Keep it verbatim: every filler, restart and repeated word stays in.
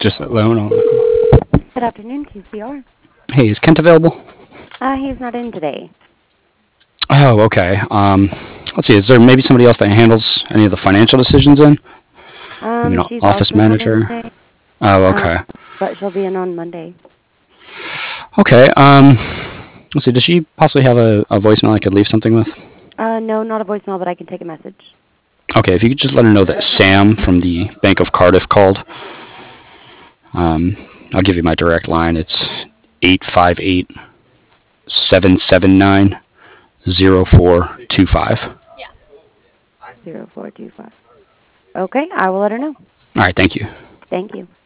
Just a loan. Good afternoon, Q C R. Hey, is Kent available? Uh, he's not in today. Oh, okay. Um, let's see. Is there maybe somebody else that handles any of the financial decisions in? Maybe Um, an she's office also not in manager? today. Oh, Um, okay. but she'll be in on Monday. Okay. Um, let's see. Does she possibly have a, a voicemail I could leave something with? Uh, no, not a voicemail, but I can take a message. Okay. If you could just let her know that Sam from the Bank of Cardiff called. Um, I'll give you my direct line. It's eight five eight, seven seven nine, zero four two five. Zero four two five. Okay, I will let her know. All right. Thank you. Thank you.